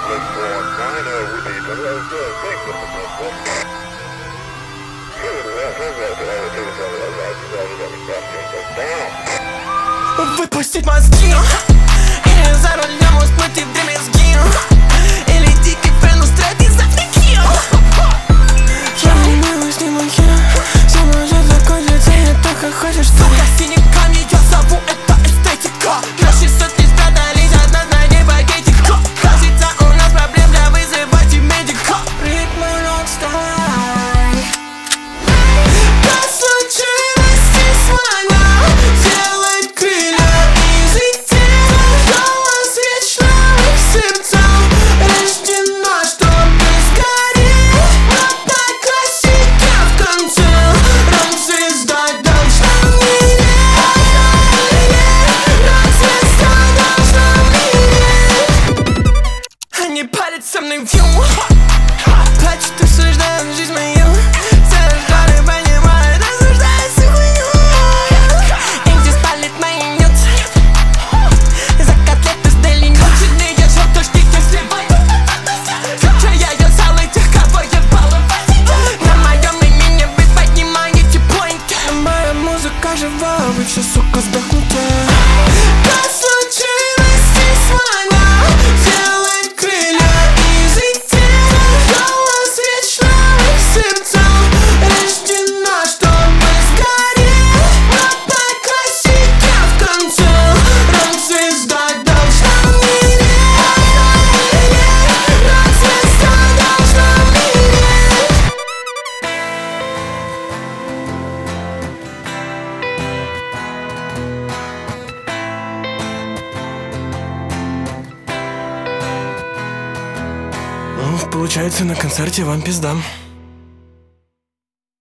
Выпустить мозги или за рулем усплыть и в дыме сгину, или дикий фэн устроит из Африки. Я не снимаю, все может закончиться, я только хочешь. Сука, синяками я зову это эстетика. Наши сотни спрятались от нас на дне пакетика. Кажется, у нас проблем для вызывать медика. Ритмы рок-стар. По случайности смогла сделать крылья из идей. Голос вечно в их сердцах рождена, чтобы сгореть. Одна классика в конце. Рок-звезда должна умереть. Рок-звезда должна умереть. Они палят со мной в юмор, плачут и обсуждают жизнь мою. Сожжали, понимают, осуждают всю хуйню. Их здесь палит мои нюцы. За котлеты с дели нюченые. Я жил то, что я сливаю. Включая залы тех, кого я баловать. На моем имени вы поднимаете поинты. Моя музыка жива, вы все, сука, сдохнете. По случайности смогла сделать крылья из идей. Голос вечно в их сердцах рождена, чтобы сгореть. Одна классика в конце. Рок-звезда должна умереть. Рок-звезда должна умереть. Ну, получается, на концерте вам пизда.